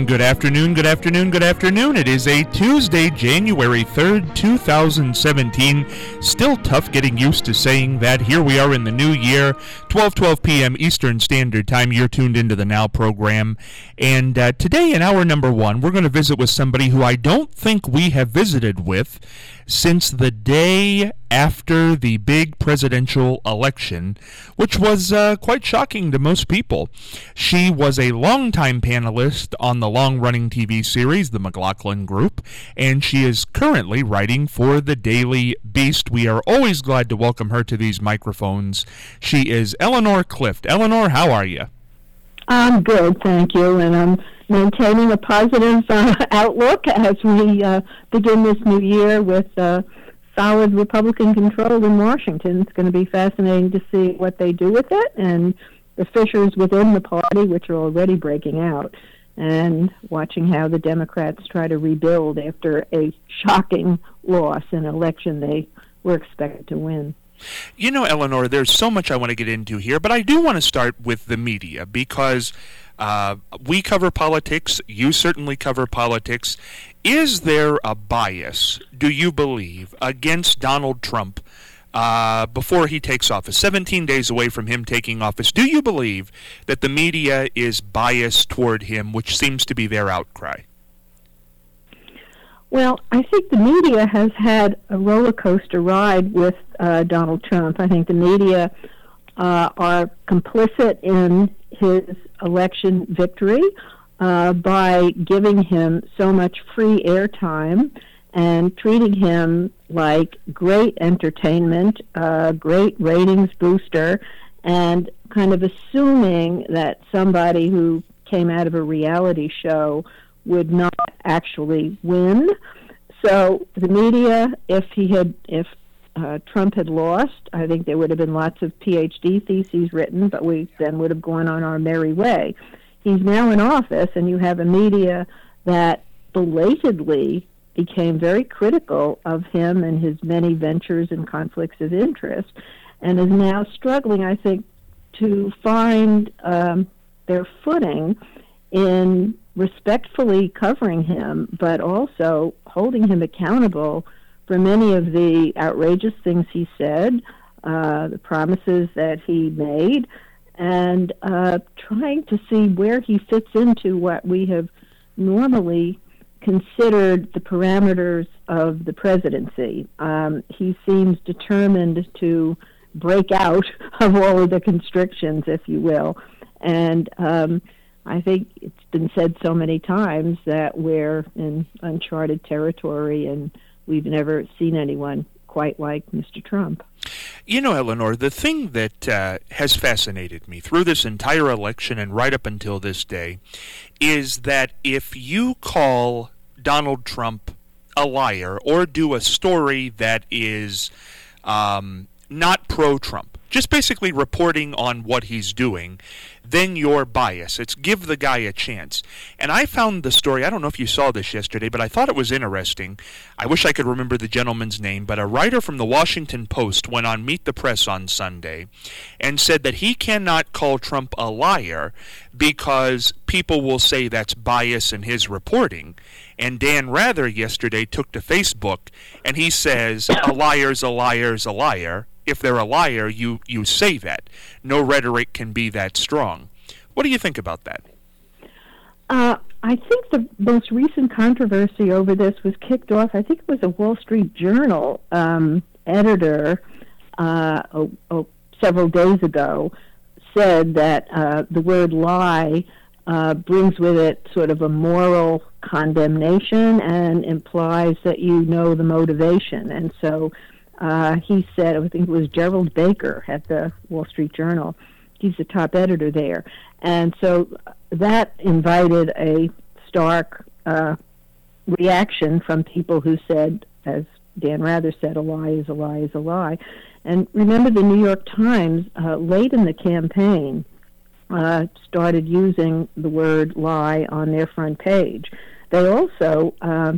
Good afternoon, good afternoon, good afternoon. It is a Tuesday, January 3rd, 2017. Still tough getting used to saying that. Here we are in the new year, 12 p.m. Eastern Standard Time. You're tuned into the Now program. And today in hour number one, we're going to visit with somebody who I don't think we have visited with since the day after the big presidential election, which was quite shocking to most people. She was a longtime panelist on the long-running TV series, The McLaughlin Group, and she is currently writing for the Daily Beast. We are always glad to welcome her to these microphones. She is Eleanor Clift. Eleanor, how are you? I'm good, thank you, and I'm maintaining a positive outlook as we begin this new year with solid Republican control in Washington. It's going to be fascinating to see what they do with it and the fissures within the party, which are already breaking out, and watching how the Democrats try to rebuild after a shocking loss in an election they were expected to win. You know, Eleanor, there's so much I want to get into here, but I do want to start with the media because we cover politics. You certainly cover politics. Is there a bias, do you believe, against Donald Trump before he takes office, 17 days away from him taking office? Do you believe that the media is biased toward him, which seems to be their outcry? Well, I think the media has had a roller coaster ride with Donald Trump. I think the media are complicit in his election victory by giving him so much free airtime and treating him like great entertainment, great ratings booster, and kind of assuming that somebody who came out of a reality show would not actually win. So the media, if Trump had lost, I think there would have been lots of PhD theses written, but we then would have gone on our merry way. He's now in office, and you have a media that belatedly became very critical of him and his many ventures and conflicts of interest, and is now struggling, I think, to find their footing in respectfully covering him, but also holding him accountable for many of the outrageous things he said, the promises that he made, and trying to see where he fits into what we have normally considered the parameters of the presidency. He seems determined to break out of all of the constrictions, if you will, and I think it's been said so many times that we're in uncharted territory and we've never seen anyone quite like Mr. Trump. You know, Eleanor, the thing that has fascinated me through this entire election and right up until this day is that if you call Donald Trump a liar or do a story that is not pro-Trump, just basically reporting on what he's doing, then you're biased. It's give the guy a chance. And I found the story, I don't know if you saw this yesterday, but I thought it was interesting. I wish I could remember the gentleman's name, but a writer from the Washington Post went on Meet the Press on Sunday and said that he cannot call Trump a liar because people will say that's bias in his reporting. And Dan Rather yesterday took to Facebook and he says, a liar's a liar's a liar. If they're a liar, you say that. No rhetoric can be that strong. What do you think about that? I think the most recent controversy over this was kicked off, I think it was a Wall Street Journal editor several days ago said that the word lie brings with it sort of a moral condemnation and implies that you know the motivation. And so he said, I think it was Gerald Baker at the Wall Street Journal. He's the top editor there. And so that invited a stark reaction from people who said, as Dan Rather said, a lie is a lie is a lie. And remember, the New York Times, late in the campaign, started using the word lie on their front page. They also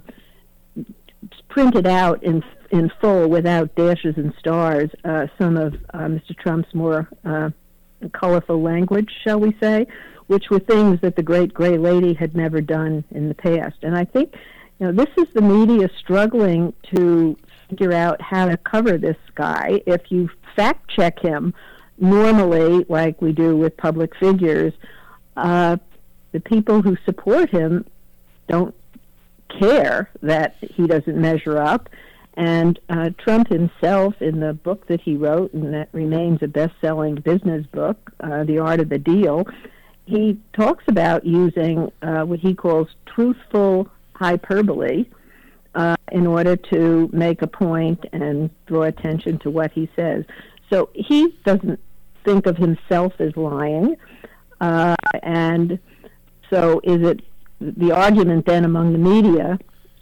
printed out in full, without dashes and stars, some of Mr. Trump's more colorful language, shall we say, which were things that the great gray lady had never done in the past. And I think, this is the media struggling to figure out how to cover this guy. If you fact check him normally, like we do with public figures, the people who support him don't care that he doesn't measure up. And Trump himself, in the book that he wrote, and that remains a best-selling business book, The Art of the Deal, he talks about using what he calls truthful hyperbole in order to make a point and draw attention to what he says. So he doesn't think of himself as lying. And so is it the argument then among the media,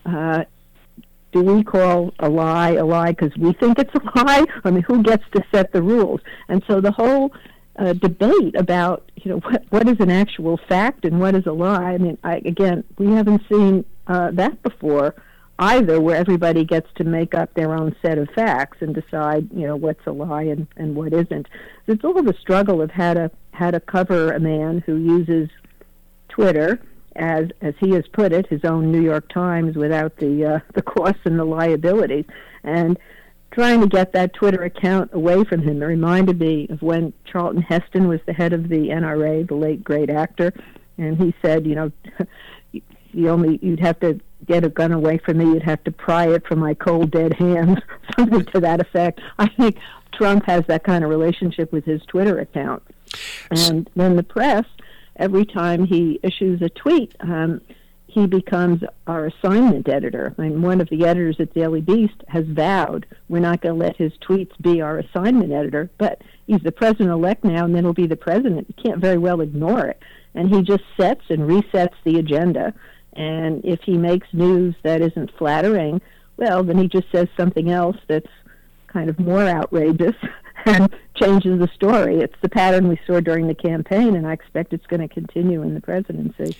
do we call a lie because we think it's a lie? I mean, who gets to set the rules? And so the whole debate about, what is an actual fact and what is a lie, I mean, again, we haven't seen that before either, where everybody gets to make up their own set of facts and decide, what's a lie and what isn't. It's all the struggle of how to cover a man who uses Twitter, as he has put it, his own New York Times, without the costs and the liabilities, and trying to get that Twitter account away from him. It reminded me of when Charlton Heston was the head of the NRA, the late great actor, and he said, you'd have to get a gun away from me, you'd have to pry it from my cold dead hands, something to that effect. I think Trump has that kind of relationship with his Twitter account. And then the press, every time he issues a tweet, he becomes our assignment editor. I mean, one of the editors at Daily Beast has vowed we're not going to let his tweets be our assignment editor, but he's the president-elect now, and then he'll be the president. You can't very well ignore it. And he just sets and resets the agenda. And if he makes news that isn't flattering, well, then he just says something else that's kind of more outrageous and changes the story. It's the pattern we saw during the campaign, and I expect it's going to continue in the presidency.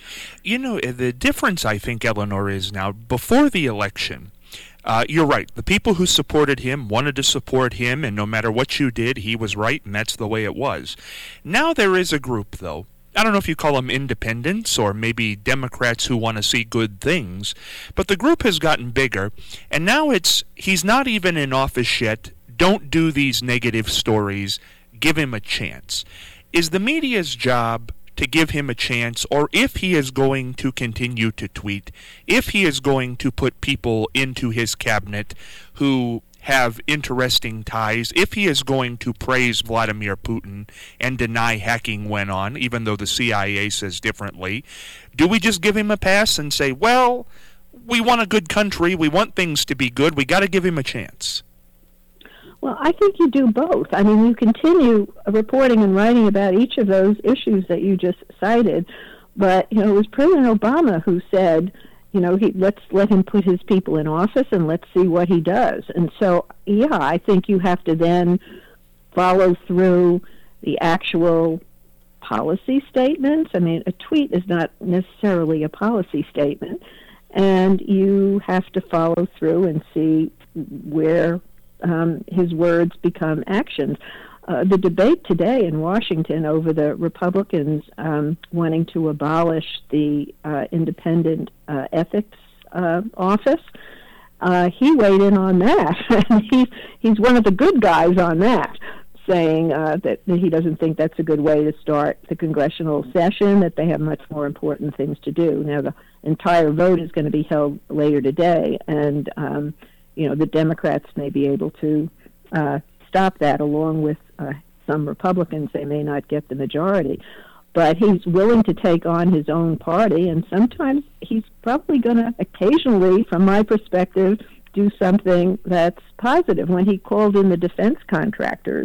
The difference, I think, Eleanor, is now, before the election, you're right. The people who supported him wanted to support him, and no matter what you did, he was right, and that's the way it was. Now there is a group, though. I don't know if you call them independents or maybe Democrats who want to see good things, but the group has gotten bigger, and now he's not even in office yet. Don't do these negative stories. Give him a chance. Is the media's job to give him a chance, or if he is going to continue to tweet, if he is going to put people into his cabinet who have interesting ties, if he is going to praise Vladimir Putin and deny hacking went on, even though the CIA says differently, do we just give him a pass and say, well, we want a good country, we want things to be good, we got to give him a chance? Well, I think you do both. I mean, you continue reporting and writing about each of those issues that you just cited, but, it was President Obama who said, let's let him put his people in office and let's see what he does. And so, I think you have to then follow through the actual policy statements. I mean, a tweet is not necessarily a policy statement, and you have to follow through and see where his words become actions. The debate today in Washington over the Republicans wanting to abolish the independent ethics office, he weighed in on that. And he's one of the good guys on that, saying that he doesn't think that's a good way to start the congressional session, that they have much more important things to do. Now, the entire vote is going to be held later today, and the Democrats may be able to stop that, along with some Republicans. They may not get the majority, but he's willing to take on his own party, and sometimes he's probably going to occasionally, from my perspective, do something that's positive. When he called in the defense contractors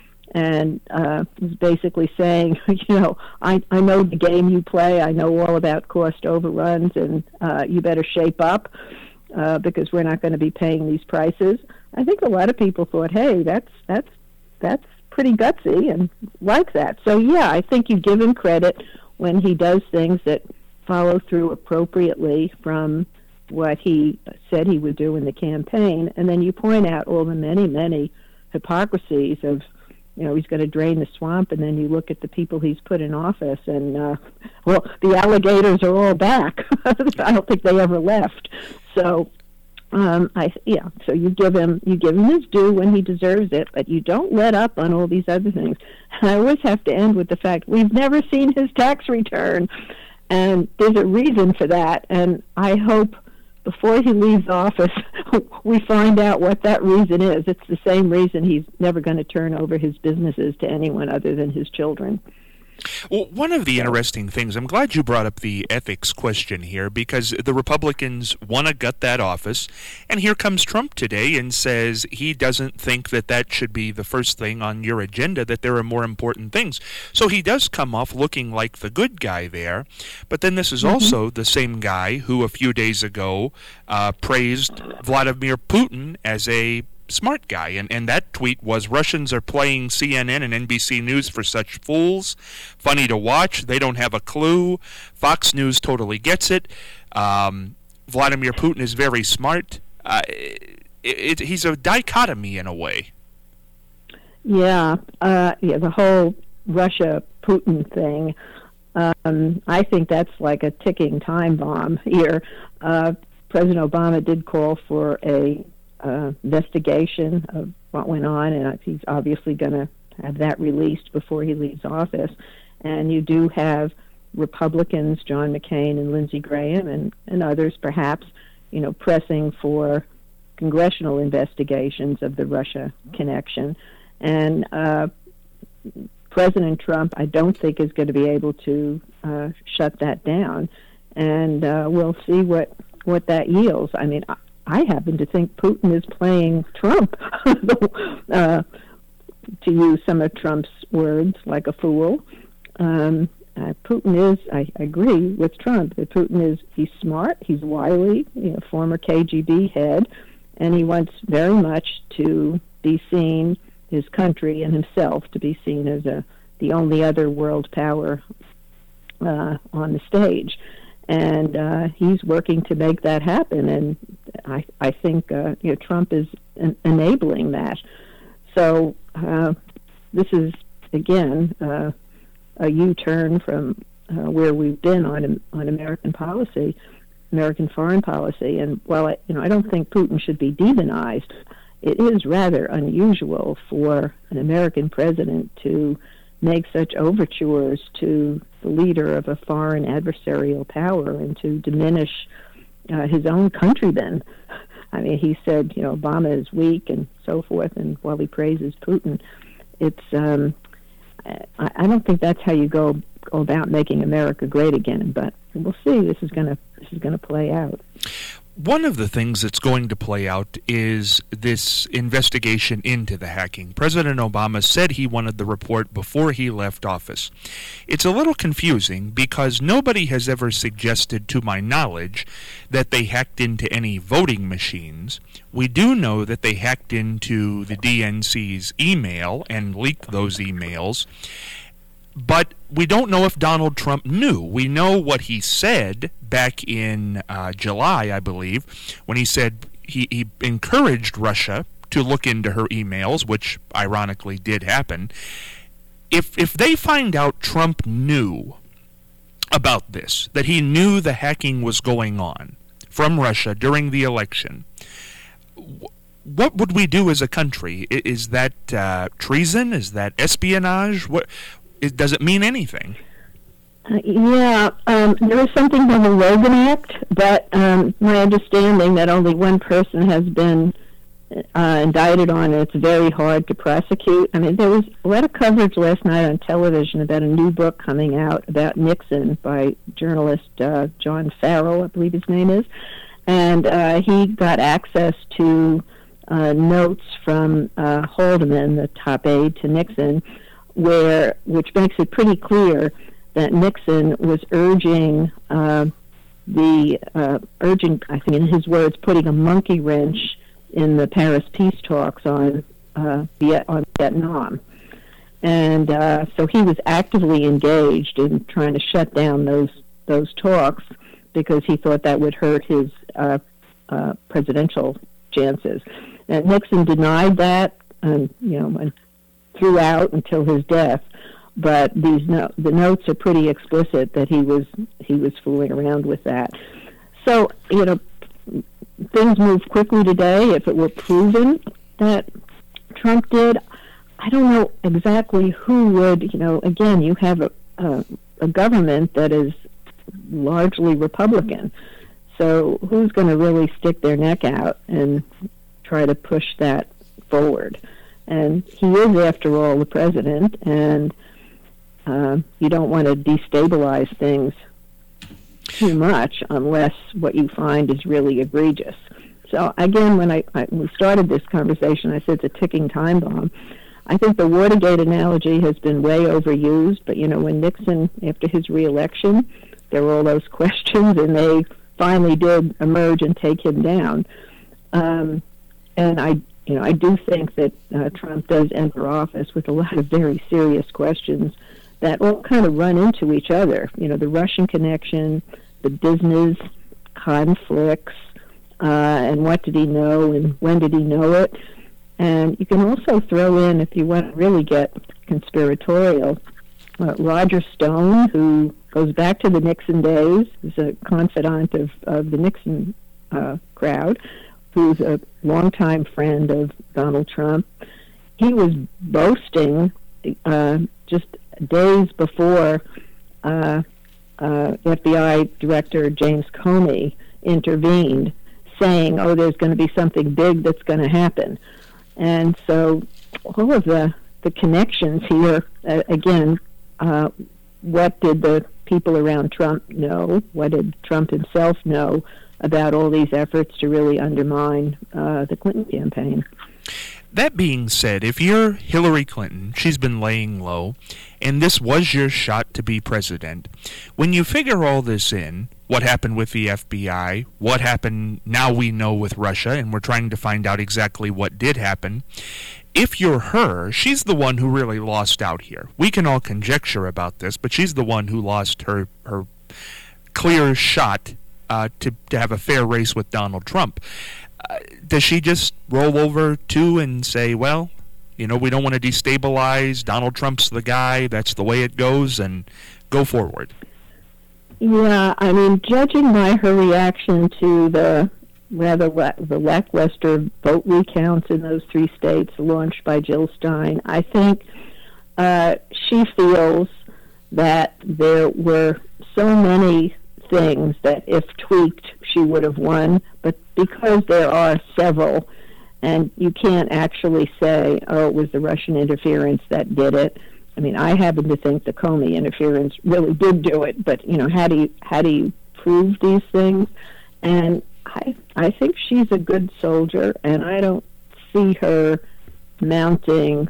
and was basically saying, I know the game you play, I know all about cost overruns, and you better shape up because we're not going to be paying these prices. I think a lot of people thought, hey, that's pretty gutsy, and like that. So, I think you give him credit when he does things that follow through appropriately from what he said he would do in the campaign, and then you point out all the many, many hypocrisies of, he's going to drain the swamp, and then you look at the people he's put in office, and the alligators are all back. I don't think they ever left. So, so you give him his due when he deserves it, but you don't let up on all these other things. And I always have to end with the fact we've never seen his tax return, and there's a reason for that. And I hope before he leaves office, we find out what that reason is. It's the same reason he's never going to turn over his businesses to anyone other than his children. Well, one of the interesting things, I'm glad you brought up the ethics question here, because the Republicans want to gut that office, and here comes Trump today and says he doesn't think that should be the first thing on your agenda, that there are more important things. So he does come off looking like the good guy there, but then this is also the same guy who a few days ago praised Vladimir Putin as a smart guy, and that tweet was, Russians are playing CNN and NBC News for such fools, funny to watch, they don't have a clue, Fox News totally gets it, Vladimir Putin is very smart. He's a dichotomy in a way. The whole Russia-Putin thing, I think that's like a ticking time bomb here. President Obama did call for a investigation of what went on, and he's obviously going to have that released before he leaves office. And you do have Republicans, John McCain and Lindsey Graham and others perhaps, pressing for congressional investigations of the Russia connection. And President Trump, I don't think, is going to be able to shut that down. And we'll see what that yields. I mean, I happen to think Putin is playing Trump, to use some of Trump's words, like a fool. Putin is, I agree with Trump, that he's smart, he's wily, former KGB head, and he wants very much to be seen, his country and himself, to be seen as the only other world power on the stage. And he's working to make that happen, and I think Trump is enabling that. So this is again a U-turn from where we've been on American policy, American foreign policy. And while I don't think Putin should be demonized, it is rather unusual for an American president to make such overtures to the leader of a foreign adversarial power and to diminish his own countrymen. I mean, he said, Obama is weak and so forth, and while he praises Putin, it's I don't think that's how you go about making America great again. But we'll see. This is going to play out. One of the things that's going to play out is this investigation into the hacking. President Obama said he wanted the report before he left office. It's a little confusing because nobody has ever suggested, to my knowledge, that they hacked into any voting machines. We do know that they hacked into the DNC's email and leaked those emails. But we don't know if Donald Trump knew. We know what he said back in July, I believe, when he said he encouraged Russia to look into her emails, which ironically did happen. If they find out Trump knew about this, that he knew the hacking was going on from Russia during the election, what would we do as a country? Is that treason? Is that espionage? Does it mean anything? There is something called the Logan Act, but my understanding that only one person has been indicted on it. It's very hard to prosecute. I mean, there was a lot of coverage last night on television about a new book coming out about Nixon by journalist John Farrell, I believe his name is, and he got access to notes from Haldeman, the top aide to Nixon, which makes it pretty clear that Nixon was urging, I think in his words, putting a monkey wrench in the Paris peace talks on Vietnam. And so he was actively engaged in trying to shut down those talks because he thought that would hurt his presidential chances. And Nixon denied that, and throughout until his death. But the notes are pretty explicit that he was fooling around with that. So, things move quickly today. If it were proven that Trump did, I don't know exactly who would, again, you have a government that is largely Republican. So who's going to really stick their neck out and try to push that forward? And he is, after all, the president, and you don't want to destabilize things too much unless what you find is really egregious. So again, when we started this conversation, I said it's a ticking time bomb. I think the Watergate analogy has been way overused, but when Nixon, after his reelection, there were all those questions, and they finally did emerge and take him down. And I do think that Trump does enter office with a lot of very serious questions that all kind of run into each other. The Russian connection, the business conflicts, and what did he know and when did he know it. And you can also throw in, if you want to really get conspiratorial, Roger Stone, who goes back to the Nixon days, is a confidant of the Nixon crowd, who's a longtime friend of Donald Trump. He was boasting just days before FBI Director James Comey intervened, saying, there's going to be something big that's going to happen. And so all of the connections here, again, what did the people around Trump know? What did Trump himself know about all these efforts to really undermine the Clinton campaign? That being said, if you're Hillary Clinton, she's been laying low, and this was your shot to be president, when you figure all this in, what happened with the FBI, what happened now we know with Russia, and we're trying to find out exactly what did happen, if you're her, she's the one who really lost out here. We can all conjecture about this, but she's the one who lost her clear shot to have a fair race with Donald Trump. Does she just roll over too and say, well, we don't want to destabilize, Donald Trump's the guy, that's the way it goes, and go forward? Yeah, judging by her reaction to the lackluster vote recounts in those three states launched by Jill Stein, I think she feels that there were so many things that if tweaked she would have won, but because there are several, and you can't actually say, it was the Russian interference that did it. I happen to think the Comey interference really did do it, but how do you prove these things? And I think she's a good soldier, and I don't see her mounting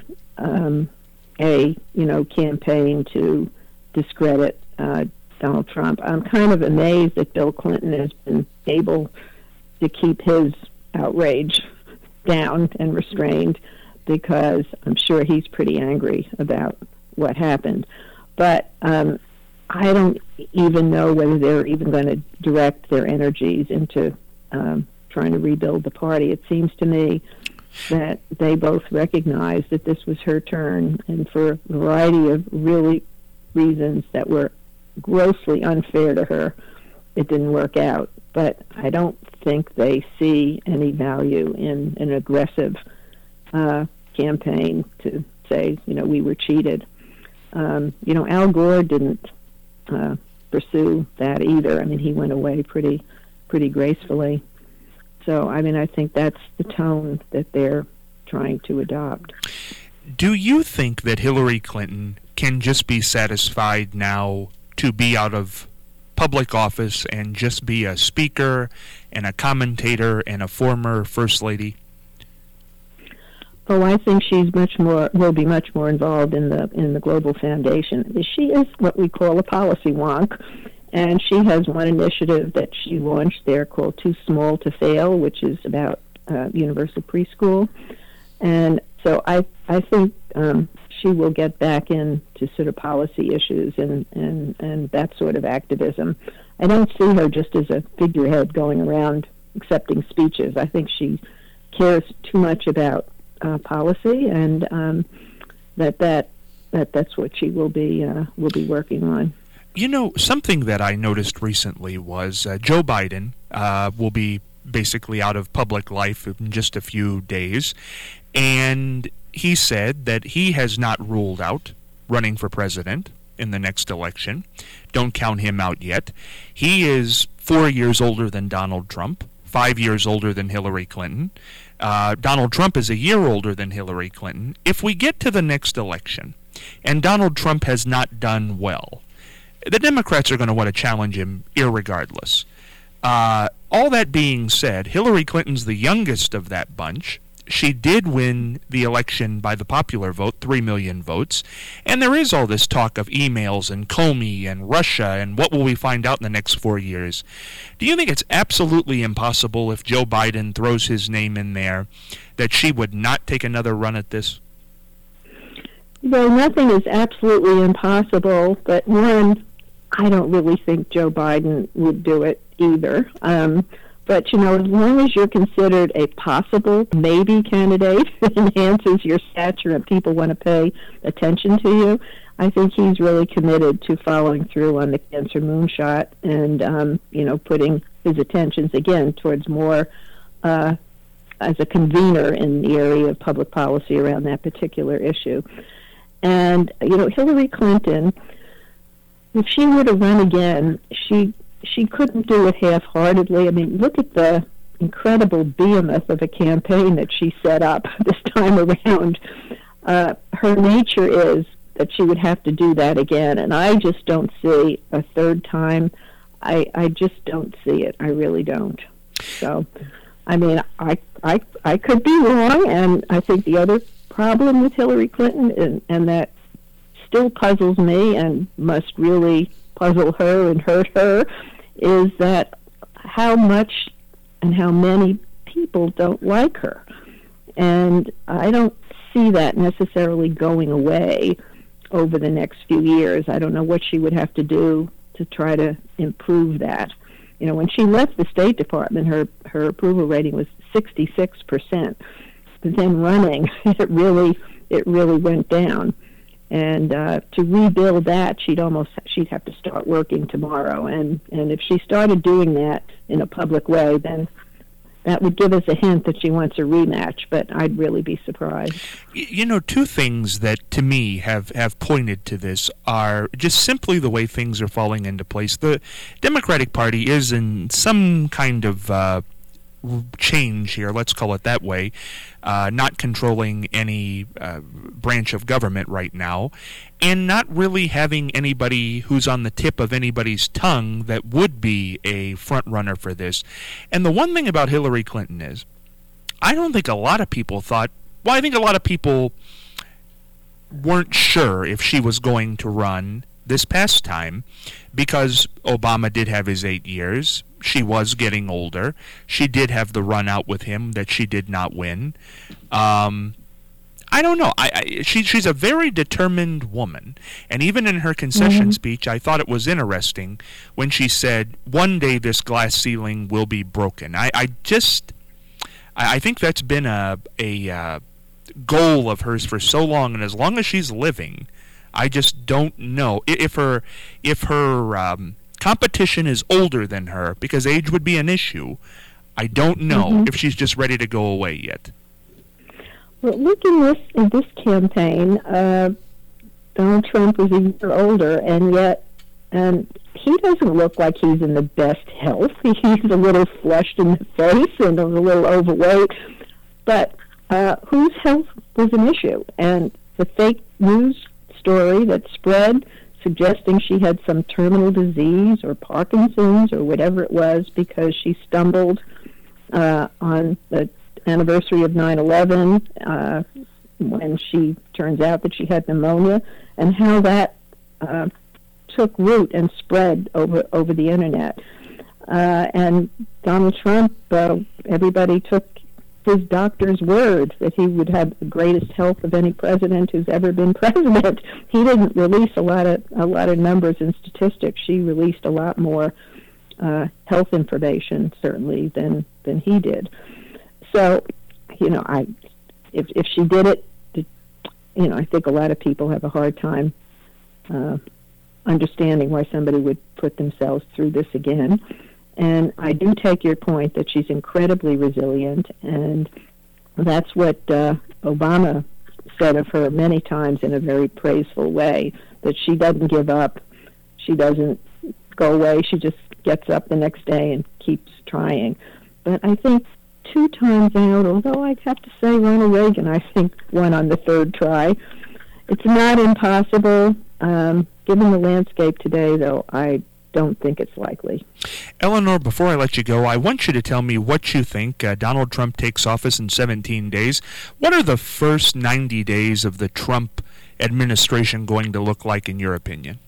a campaign to discredit Donald Trump. I'm kind of amazed that Bill Clinton has been able to keep his outrage down and restrained, because I'm sure he's pretty angry about what happened. But I don't even know whether they're even going to direct their energies into trying to rebuild the party. It seems to me that they both recognize that this was her turn, and for a variety of really reasons that were grossly unfair to her, it didn't work out. But I don't think they see any value in an aggressive campaign to say, we were cheated. Al Gore didn't pursue that either. He went away pretty gracefully. So, I think that's the tone that they're trying to adopt. Do you think that Hillary Clinton can just be satisfied now to be out of public office and just be a speaker and a commentator and a former First Lady? I think she's will be much more involved in the Global Foundation. She is what we call a policy wonk, and she has one initiative that she launched there called Too Small to Fail, which is about universal preschool. And so I think she will get back into sort of policy issues and that sort of activism. I don't see her just as a figurehead going around accepting speeches. I think she cares too much about policy, and that's what she will be working on. You know, something that I noticed recently was Joe Biden will be basically out of public life in just a few days, and he said that he has not ruled out running for president in the next election. Don't count him out yet. He is 4 years older than Donald Trump, 5 years older than Hillary Clinton. Donald Trump is a year older than Hillary Clinton. If we get to the next election and Donald Trump has not done well, the Democrats are going to want to challenge him irregardless. All that being said, Hillary Clinton's the youngest of that bunch. She did win the election by the popular vote, 3 million votes. And there is all this talk of emails and Comey and Russia and what will we find out in the next 4 years. Do you think it's absolutely impossible if Joe Biden throws his name in there that she would not take another run at this? Well, nothing is absolutely impossible, but one, I don't really think Joe Biden would do it either. But, as long as you're considered a possible maybe candidate that enhances your stature and people want to pay attention to you, I think he's really committed to following through on the cancer moonshot and, putting his attentions, again, towards more as a convener in the area of public policy around that particular issue. And, Hillary Clinton, if she were to run again, she couldn't do it half-heartedly. I mean, look at the incredible behemoth of a campaign that she set up this time around. Her nature is that she would have to do that again, and I just don't see a third time. I just don't see it. I really don't. So, I mean, I could be wrong, and I think the other problem with Hillary Clinton, and that still puzzles me and must really puzzle her and hurt her, is that how much and how many people don't like her. And I don't see that necessarily going away over the next few years. I don't know what she would have to do to try to improve that. When she left the State Department, her approval rating was 66%. But then running, it really went down. And to rebuild that, she'd have to start working tomorrow. And if she started doing that in a public way, then that would give us a hint that she wants a rematch, but I'd really be surprised. Two things that to me have pointed to this are just simply the way things are falling into place. The Democratic Party is in some kind of change here, let's call it that way, not controlling any branch of government right now, and not really having anybody who's on the tip of anybody's tongue that would be a front runner for this. And the one thing about Hillary Clinton is, I don't think a lot of people thought, well, I think a lot of people weren't sure if she was going to run this past time because Obama did have his 8 years. She was getting older. She did have the run out with him that she did not win. I don't know. She's a very determined woman. And even in her concession speech, I thought it was interesting when she said, one day this glass ceiling will be broken. I think that's been a goal of hers for so long, and as long as she's living, I just don't know if her competition is older than her, because age would be an issue. I don't know if she's just ready to go away yet. Well, look in this campaign, Donald Trump was a year older, and yet he doesn't look like he's in the best health. He's a little flushed in the face and a little overweight, but whose health was an issue? And the fake news story that spread suggesting she had some terminal disease or Parkinson's or whatever it was because she stumbled on the anniversary of 9/11 when she turns out that she had pneumonia, and how that took root and spread over the internet. And Donald Trump, everybody took his doctor's word that he would have the greatest health of any president who's ever been president. He didn't release a lot of numbers and statistics. She released a lot more health information, certainly, than he did. So, if she did it, I think a lot of people have a hard time understanding why somebody would put themselves through this again. And I do take your point that she's incredibly resilient, and that's what Obama said of her many times in a very praiseful way, that she doesn't give up, she doesn't go away, she just gets up the next day and keeps trying. But I think 2 times out, although I'd have to say Ronald Reagan, I think, won on the 3rd try. It's not impossible. Given the landscape today, though, I don't think it's likely. Eleanor, before I let you go, I want you to tell me what you think. Donald Trump takes office in 17 days. What are the first 90 days of the Trump administration going to look like, in your opinion?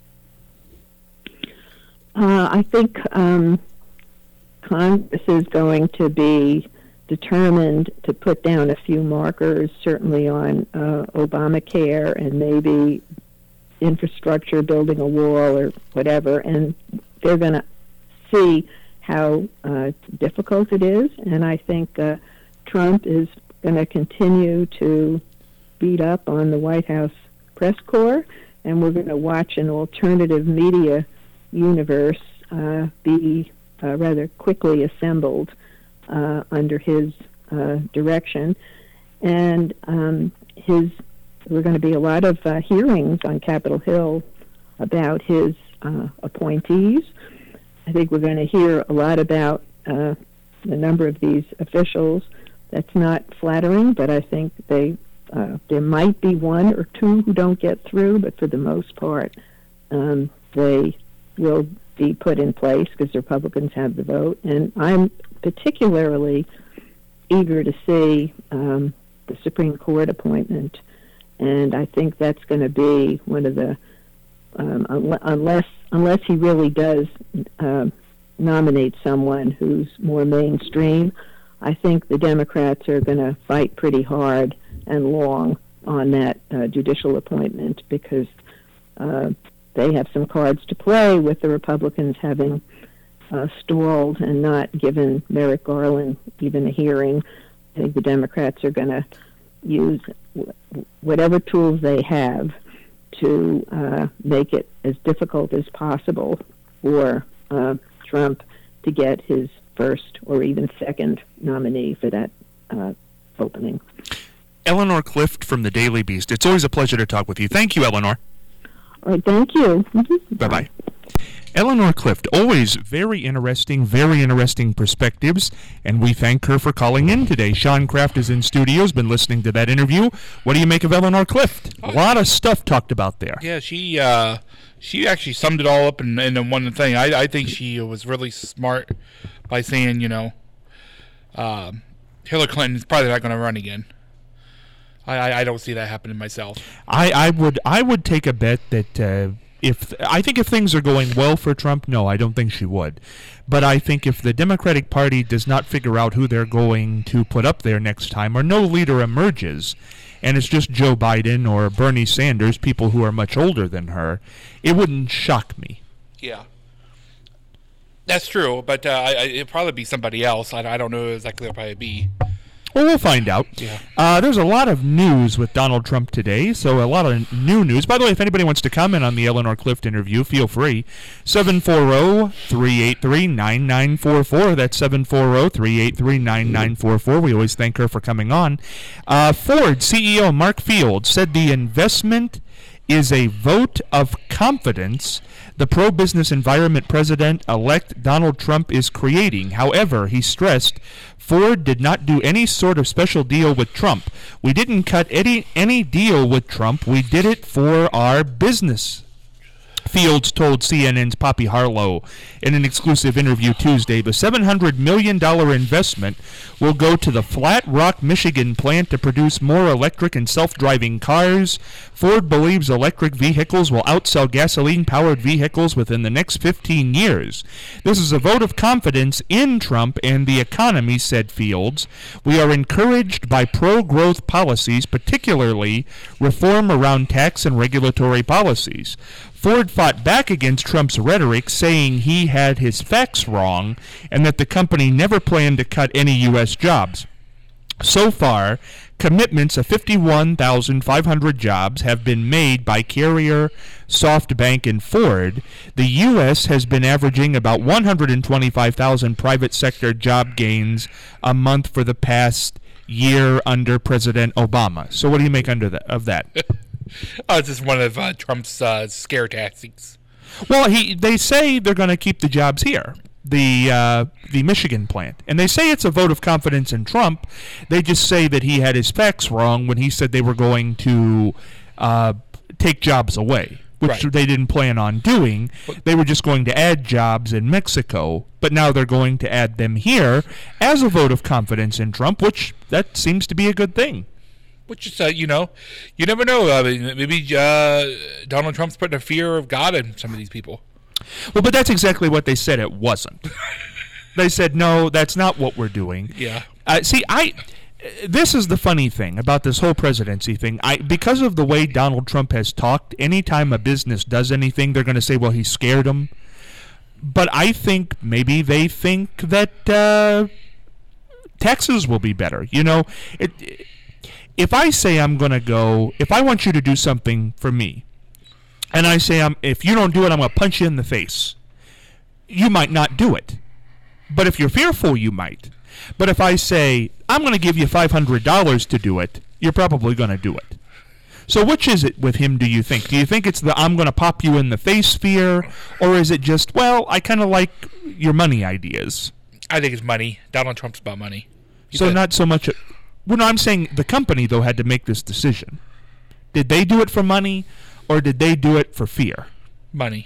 I think Congress is going to be determined to put down a few markers, certainly on Obamacare and maybe infrastructure, building a wall or whatever, and they're going to see how difficult it is. And I think Trump is going to continue to beat up on the White House press corps, and we're going to watch an alternative media universe be rather quickly assembled under his direction. And we're going to be a lot of hearings on Capitol Hill about his appointees. I think we're going to hear a lot about the number of these officials. That's not flattering, but I think there might be 1 or 2 who don't get through, but for the most part, they will be put in place because the Republicans have the vote. And I'm particularly eager to see the Supreme Court appointment, and I think that's going to be one of the unless he really does nominate someone who's more mainstream, I think the Democrats are going to fight pretty hard and long on that judicial appointment, because they have some cards to play with the Republicans having stalled and not given Merrick Garland even a hearing. I think the Democrats are going to use whatever tools they have to make it as difficult as possible for Trump to get his first or even second nominee for that opening. Eleanor Clift from the Daily Beast. It's always a pleasure to talk with you. Thank you, Eleanor. All right, thank you. Bye-bye. Eleanor Clift, always very interesting perspectives, and we thank her for calling in today. Sean Kraft is in studio, has been listening to that interview. What do you make of Eleanor Clift? A lot of stuff talked about there. Yeah, she actually summed it all up in one thing. I think she was really smart by saying, Hillary Clinton is probably not going to run again. I don't see that happening myself. I would take a bet that if things are going well for Trump, no, I don't think she would. But I think if the Democratic Party does not figure out who they're going to put up there next time, or no leader emerges, and it's just Joe Biden or Bernie Sanders, people who are much older than her, it wouldn't shock me. Yeah. That's true, but it'd probably be somebody else. I don't know exactly who it'll probably be. Well, we'll find out. Yeah. There's a lot of news with Donald Trump today, so a lot of new news. By the way, if anybody wants to comment on the Eleanor Clift interview, feel free. 740-383-9944. That's 740-383-9944. We always thank her for coming on. Ford CEO Mark Fields said the investment is a vote of confidence the pro-business environment President-elect Donald Trump is creating. However, he stressed Ford did not do any sort of special deal with Trump. We didn't cut any deal with Trump. We did it for our business. Fields told CNN's Poppy Harlow in an exclusive interview Tuesday the $700 million investment will go to the Flat Rock, Michigan plant to produce more electric and self-driving cars. Ford believes electric vehicles will outsell gasoline-powered vehicles within the next 15 years. This is a vote of confidence in Trump and the economy, said Fields. We are encouraged by pro-growth policies, particularly reform around tax and regulatory policies. Ford fought back against Trump's rhetoric, saying he had his facts wrong and that the company never planned to cut any U.S. jobs. So far, commitments of 51,500 jobs have been made by Carrier, SoftBank, and Ford. The U.S. has been averaging about 125,000 private sector job gains a month for the past year under President Obama. So what do you make of that? It's just one of Trump's scare tactics. Well, they say they're going to keep the jobs here. The Michigan plant. And they say it's a vote of confidence in Trump. They just say that he had his facts wrong when he said they were going to take jobs away, which Right. they didn't plan on doing. They were just going to add jobs in Mexico, but now they're going to add them here as a vote of confidence in Trump, which that seems to be a good thing. Which is, you never know. I mean, maybe Donald Trump's putting a fear of God in some of these people. Well, but that's exactly what they said it wasn't. They said, no, that's not what we're doing. Yeah. This is the funny thing about this whole presidency thing. Because of the way Donald Trump has talked, anytime a business does anything, they're going to say, well, he scared them. But I think maybe they think that taxes will be better. If I say if I want you to do something for me, and I say, if you don't do it, I'm going to punch you in the face, you might not do it. But if you're fearful, you might. But if I say, I'm going to give you $500 to do it, you're probably going to do it. So which is it with him, do you think? Do you think it's the I'm going to pop you in the face fear, or is it just, well, I kind of like your money ideas? I think it's money. Donald Trump's about money. Not so much. Well, no, I'm saying the company, though, had to make this decision. Did they do it for money, or did they do it for fear? Money.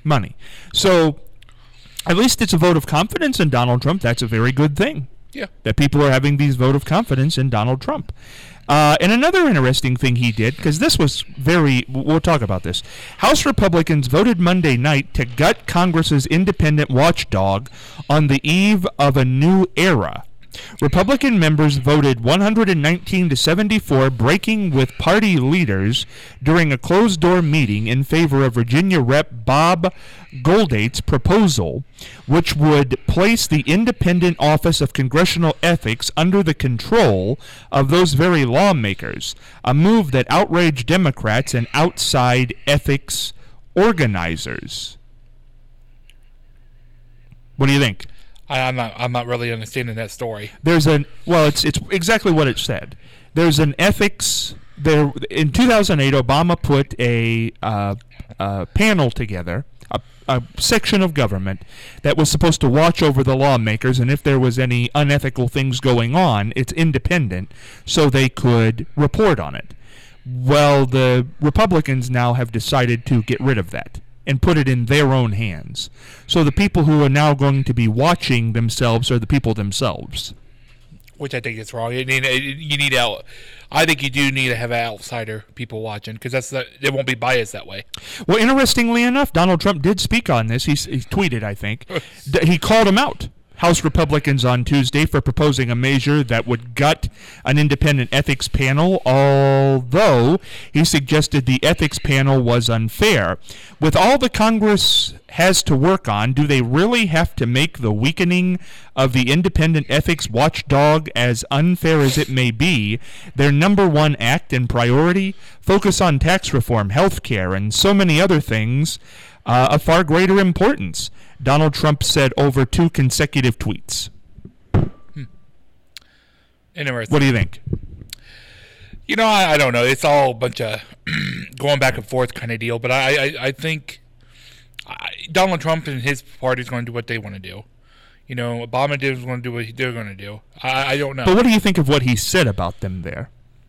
So at least it's a vote of confidence in Donald Trump. That's a very good thing. Yeah. That people are having these vote of confidence in Donald Trump. And another interesting thing he did, because this was we'll talk about this. House Republicans voted Monday night to gut Congress's independent watchdog on the eve of a new era. Republican members voted 119 to 74, breaking with party leaders during a closed-door meeting in favor of Virginia Rep. Bob Goldate's proposal, which would place the Independent Office of Congressional Ethics under the control of those very lawmakers, a move that outraged Democrats and outside ethics organizers. What do you think? I'm not really understanding that story. It's exactly what it said. There's an ethics there. In 2008, Obama put a panel together, a section of government that was supposed to watch over the lawmakers, and if there was any unethical things going on, it's independent, so they could report on it. Well, the Republicans now have decided to get rid of that and put it in their own hands. So the people who are now going to be watching themselves are the people themselves. Which I think is wrong. I think you do need to have outsider people watching, because it won't be biased that way. Well, interestingly enough, Donald Trump did speak on this. He tweeted, I think. He called him out. House Republicans on Tuesday for proposing a measure that would gut an independent ethics panel, although he suggested the ethics panel was unfair. With all the Congress has to work on, do they really have to make the weakening of the independent ethics watchdog, as unfair as it may be, their number one act and priority? Focus on tax reform, health care, and so many other things of far greater importance, Donald Trump said over 2 consecutive tweets. Interesting. What do you think? I don't know. It's all a bunch of going back and forth kind of deal. But I think Donald Trump and his party is going to do what they want to do. Obama is going to do what they're going to do. I don't know. But what do you think of what he said about them there?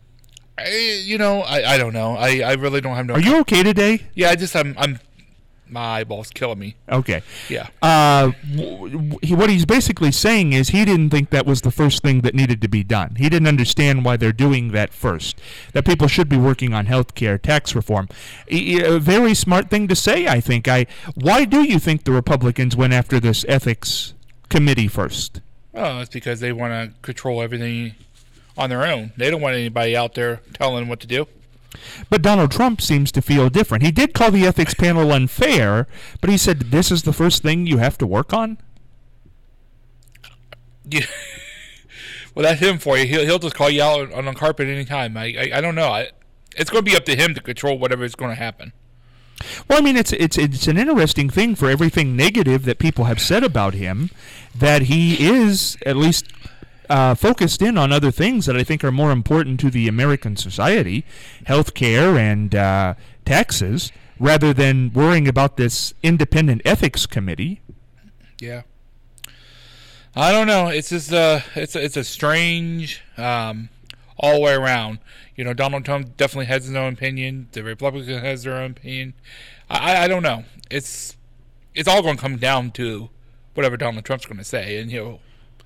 I don't know. I really don't have no. Are you okay today? Yeah, I'm my eyeball's killing me. Okay. Yeah. What he's basically saying is he didn't think that was the first thing that needed to be done. He didn't understand why they're doing that first. That people should be working on health care, tax reform. A very smart thing to say, I think. Why do you think the Republicans went after this ethics committee first? Oh, it's because they want to control everything on their own. They don't want anybody out there telling them what to do. But Donald Trump seems to feel different. He did call the ethics panel unfair, but he said this is the first thing you have to work on? Yeah. Well, that's him for you. He'll just call you out on the carpet anytime. I don't know. It's going to be up to him to control whatever is going to happen. Well, I mean, it's an interesting thing for everything negative that people have said about him, that he is at least focused in on other things that I think are more important to the American society, health care and taxes, rather than worrying about this independent ethics committee. Yeah. I don't know. It's just it's a strange all the way around. Donald Trump definitely has his own opinion. The Republican has their own opinion. I don't know. It's all going to come down to whatever Donald Trump's going to say, and he'll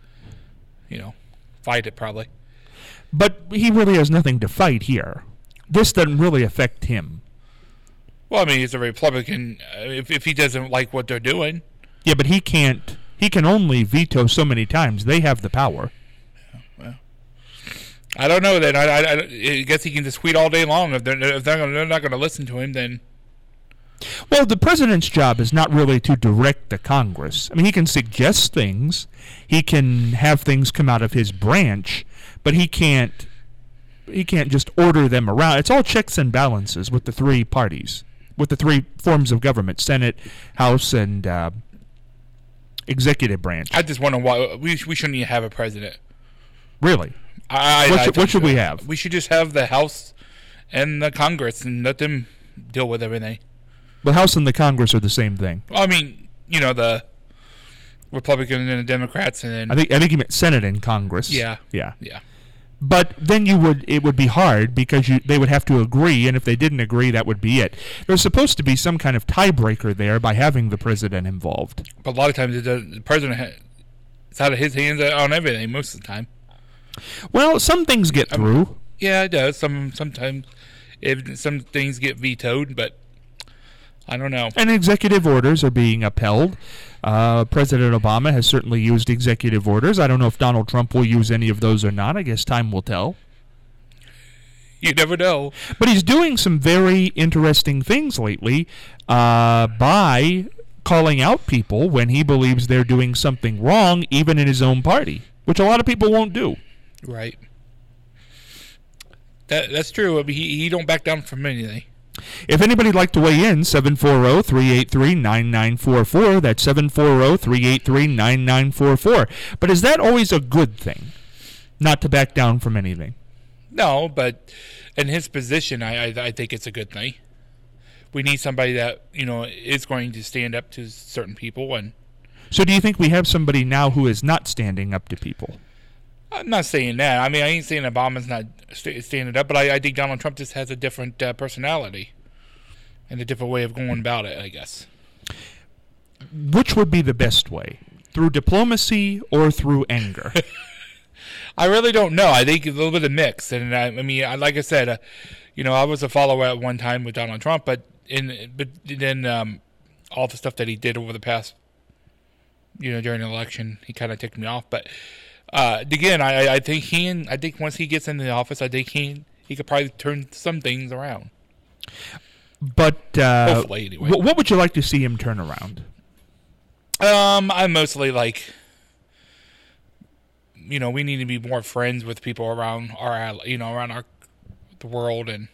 fight it probably. But he really has nothing to fight here. This doesn't really affect him. Well, I mean, he's a Republican. If he doesn't like what they're doing. Yeah, but he can't. He can only veto so many times. They have the power. Well, I don't know. Then I guess he can just tweet all day long. If they're not going to listen to him, then. Well, the president's job is not really to direct the Congress. I mean, he can suggest things. He can have things come out of his branch, but he can't just order them around. It's all checks and balances with the three parties, with the three forms of government: Senate, House, and executive branch. I just wonder why we shouldn't even have a president. Really? What should we have? We should just have the House and the Congress and let them deal with everything. The House and the Congress are the same thing. Well, I mean, the Republicans and the Democrats, and then I think you meant Senate and Congress. Yeah. But then it would be hard because they would have to agree, and if they didn't agree, that would be it. There's supposed to be some kind of tiebreaker there by having the president involved. But a lot of times the president it's out of his hands on everything most of the time. Well, some things get through. Yeah, it does. Sometimes some things get vetoed, but I don't know. And executive orders are being upheld. President Obama has certainly used executive orders. I don't know if Donald Trump will use any of those or not. I guess time will tell. You never know. But he's doing some very interesting things lately by calling out people when he believes they're doing something wrong, even in his own party, which a lot of people won't do. Right. That's true. I mean, he don't back down from anything. If anybody'd like to weigh in, 740-383-9944. That's 740-383-9944. But is that always a good thing, not to back down from anything? No, but in his position, I think it's a good thing. We need somebody that, is going to stand up to certain people. And so do you think we have somebody now who is not standing up to people? I'm not saying that. I mean, I ain't saying Obama's not standing up, but I think Donald Trump just has a different personality and a different way of going about it, I guess. Which would be the best way? Through diplomacy or through anger? I really don't know. I think a little bit of mix. And I mean, like I said, I was a follower at one time with Donald Trump, but then all the stuff that he did over the past, during the election, he kind of ticked me off. But again, I think once he gets into the office, I think he could probably turn some things around. But hopefully, anyway. What would you like to see him turn around? I'm mostly like, we need to be more friends with people around the world, and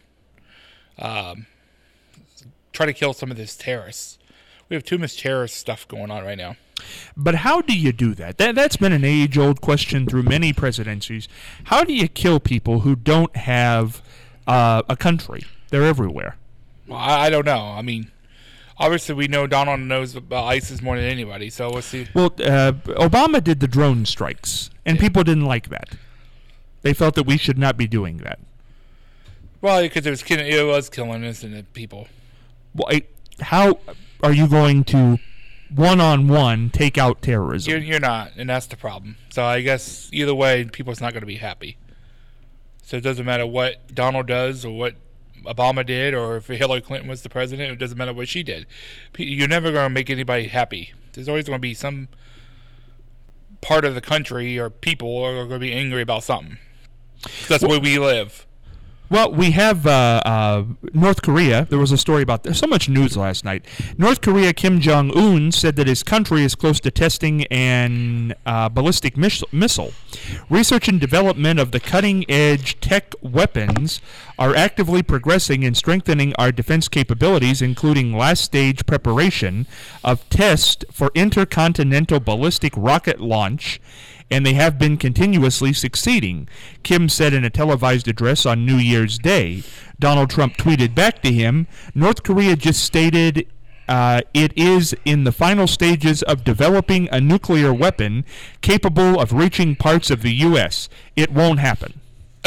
try to kill some of this terrorists. We have too much terrorist stuff going on right now. But how do you do that? That's been an age-old question through many presidencies. How do you kill people who don't have a country? They're everywhere. Well, I don't know. I mean, obviously we know Donald knows about ISIS more than anybody, so let's see. Well, Obama did the drone strikes, and people didn't like that. They felt that we should not be doing that. Well, because it was killing innocent people. Well, how are you going to one-on-one take out terrorism? You're not, and that's the problem. So I guess either way, people's not going to be happy. So it doesn't matter what Donald does or what Obama did, or if Hillary Clinton was the president, it doesn't matter what she did. You're never going to make anybody happy. There's always going to be some part of the country or people are going to be angry about something. That's where we live. Well, we have North Korea. There was a story about this. So much news last night. North Korea Kim Jong-un said that his country is close to testing an ballistic missile. Research and development of the cutting-edge tech weapons are actively progressing in strengthening our defense capabilities, including last-stage preparation of tests for intercontinental ballistic rocket launch, and they have been continuously succeeding, Kim said in a televised address on New Year's Day. Donald Trump tweeted back to him, North Korea just stated it is in the final stages of developing a nuclear weapon capable of reaching parts of the U.S. It won't happen.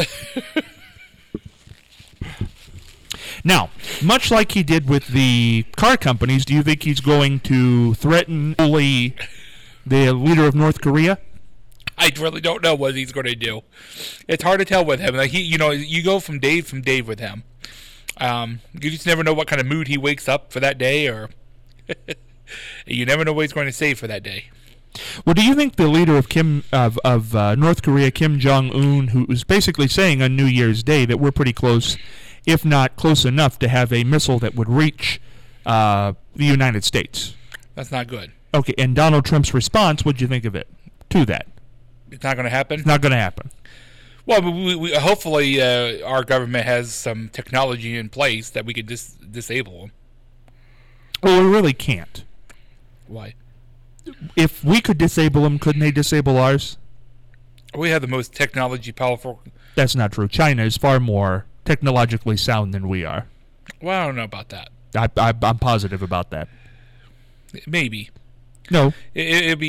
Now, much like he did with the car companies, do you think he's going to threaten bully the leader of North Korea? I really don't know what he's going to do. It's hard to tell with him. Like you go from day with him. You just never know what kind of mood he wakes up for that day, or you never know what he's going to say for that day. Well, do you think the leader of North Korea, Kim Jong-un, who was basically saying on New Year's Day that we're pretty close, if not close enough, to have a missile that would reach the United States? That's not good. Okay, and Donald Trump's response, what do you think of it to that? It's not going to happen? It's not going to happen. Well, we hopefully our government has some technology in place that we could disable them. Well, we really can't. Why? If we could disable them, couldn't they disable ours? We have the most technology powerful. That's not true. China is far more technologically sound than we are. Well, I don't know about that. I'm positive about that. Maybe. No. It'd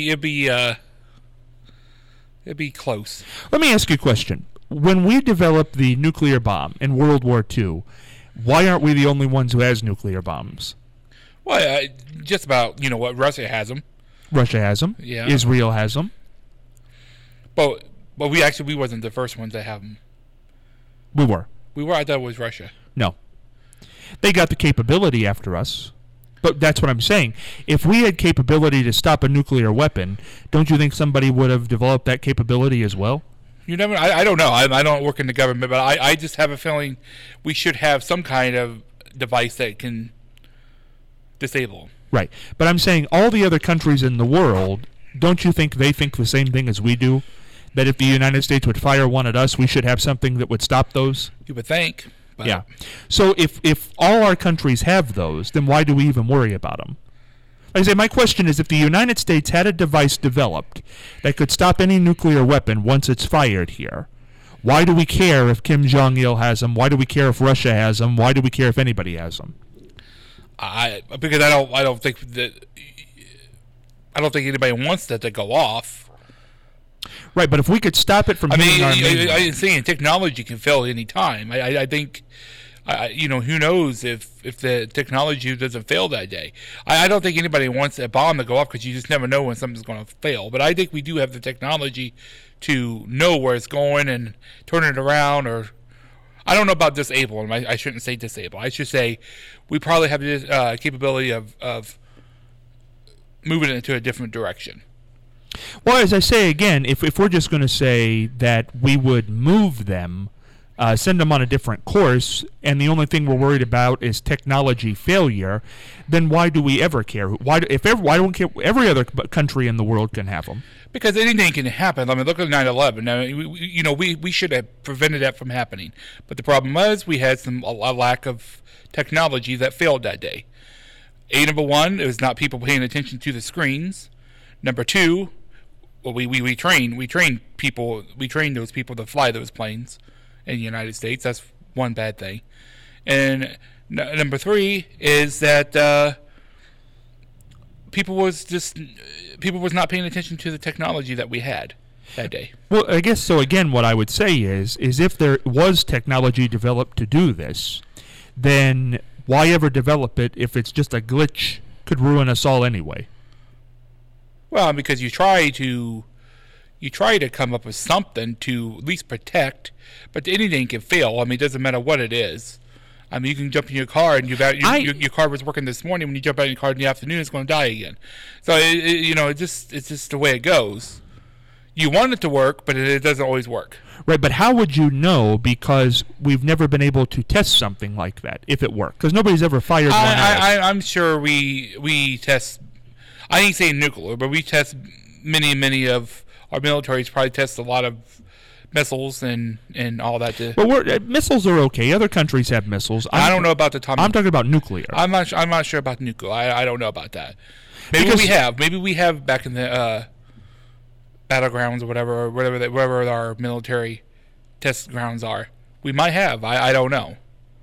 be close. Let me ask you a question. When we developed the nuclear bomb in World War II, why aren't we the only ones who has nuclear bombs? Well, just about, what, Russia has them. Russia has them. Yeah. Israel has them. But we wasn't the first ones to have them. We were. I thought it was Russia. No. They got the capability after us. But that's what I'm saying. If we had capability to stop a nuclear weapon, don't you think somebody would have developed that capability as well? You never. I don't know. I don't work in the government, but I just have a feeling we should have some kind of device that can disable them. Right. But I'm saying all the other countries in the world, don't you think they think the same thing as we do? That if the United States would fire one at us, we should have something that would stop those? You would think. But yeah. So if all our countries have those, then why do we even worry about them? Like I say, my question is, if the United States had a device developed that could stop any nuclear weapon once it's fired here, why do we care if Kim Jong-il has them? Why do we care if Russia has them? Why do we care if anybody has them? Because I don't think anybody wants that to go off. Right, but if we could stop it from hitting our mainland. I'm saying technology can fail any time. I think, who knows if the technology doesn't fail that day. I don't think anybody wants a bomb to go off because you just never know when something's going to fail. But I think we do have the technology to know where it's going and turn it around. Or I don't know about disable them. I shouldn't say disable. I should say we probably have the capability of moving it into a different direction. Well, as I say again, if we're just going to say that we would move them, send them on a different course, and the only thing we're worried about is technology failure, then why do we ever care? Why don't care? Every other country in the world can have them. Because anything can happen. I mean, look at 9/11. Now, we should have prevented that from happening. But the problem was we had a lack of technology that failed that day. Number one, it was not people paying attention to the screens. Number two, well, we train people. We train those people to fly those planes in the United States. That's one bad thing. And number three is that people was not paying attention to the technology that we had that day. Well, I guess so. Again, what I would say is if there was technology developed to do this, then why ever develop it if it's just a glitch could ruin us all anyway? Well, because you try to come up with something to at least protect, but anything can fail. I mean, it doesn't matter what it is. I mean, you can jump in your car and your car was working this morning. When you jump out in your car in the afternoon, it's going to die again. So it's just the way it goes. You want it to work, but it doesn't always work. Right, but how would you know? Because we've never been able to test something like that, if it worked. Because nobody's ever fired one out. I'm sure we test, I ain't saying nuclear, but we test many of our militaries probably test a lot of missiles and all that. But missiles are okay. Other countries have missiles. I don't know about the atomic. I'm talking about nuclear. I'm not sure about nuclear. I don't know about that. Maybe we have back in the battlegrounds or wherever our military test grounds are. We might have. I don't know.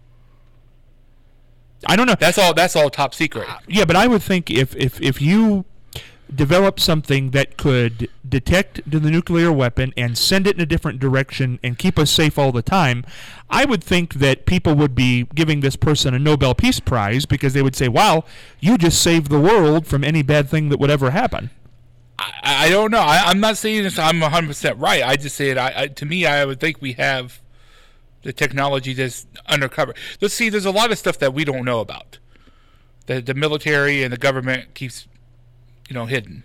I don't know. That's all top secret. Yeah, but I would think if you develop something that could detect the nuclear weapon and send it in a different direction and keep us safe all the time, I would think that people would be giving this person a Nobel Peace Prize because they would say, wow, you just saved the world from any bad thing that would ever happen. I don't know. I'm not saying this. I'm 100% right. I just say it. To me, I would think we have the technology that's undercover. Let's see. There's a lot of stuff that we don't know about. The military and the government keeps, hidden.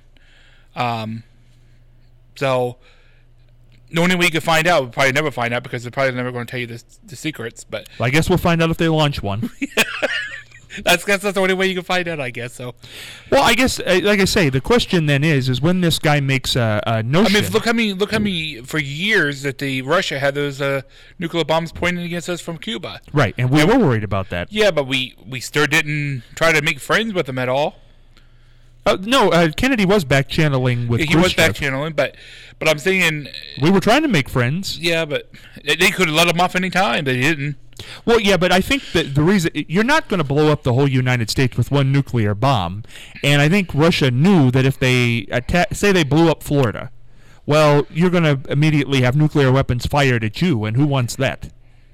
So the only way you can find out, we'll probably never find out because they're probably never going to tell you the secrets. But well, I guess we'll find out if they launch one. That's the only way you can find out, I guess. So, well, I guess, like I say, the question then is when this guy makes a notion. I mean, look how many for years that Russia had those nuclear bombs pointed against us from Cuba. Right, and we were worried about that. Yeah, but we still didn't try to make friends with them at all. No, Kennedy was back channeling with Khrushchev. He was back channeling, but I'm saying we were trying to make friends. Yeah, but they could have let him off any time. They didn't. Well, yeah, but I think that the reason you're not going to blow up the whole United States with one nuclear bomb, and I think Russia knew that if they say they blew up Florida, well, you're going to immediately have nuclear weapons fired at you, and who wants that?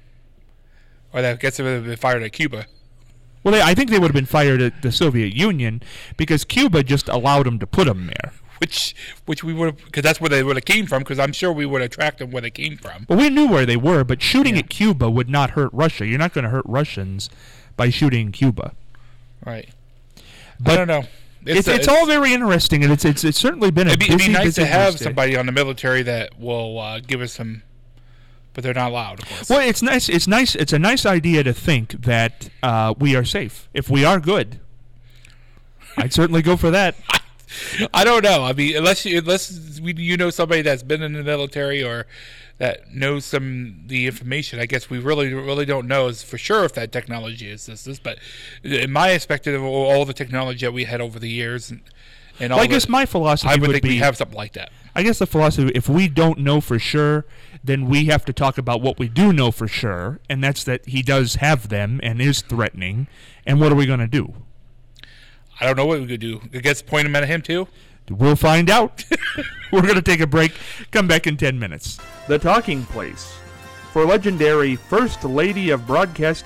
Or I guess they would have been fired at Cuba. Well, I think they would have been fired at the Soviet Union because Cuba just allowed them to put them there. Which we would have, because that's where they would have came from, because I'm sure we would have tracked them where they came from. Well, we knew where they were, but shooting at Cuba would not hurt Russia. You're not going to hurt Russians by shooting Cuba. Right. But I don't know. It's all very interesting, and it's certainly been it'd be nice to have Tuesday. somebody on the military that will give us some, but they're not allowed, of course. Well, it's nice. It's nice. It's a nice idea to think that we are safe if we are good. I'd certainly go for that. I don't know. I mean, unless you know somebody that's been in the military or that knows the information, I guess we really don't know is for sure if that technology exists. But in my perspective of all the technology that we had over the years, and all, I guess my philosophy I would would think be we have something like that. I guess the philosophy, if we don't know for sure, then we have to talk about what we do know for sure, and that's that he does have them and is threatening. And what are we going to do? I don't know what we could do. I guess point them at him, too? We'll find out. We're going to take a break. Come back in 10 minutes. The Talking Place. For legendary First Lady of Broadcast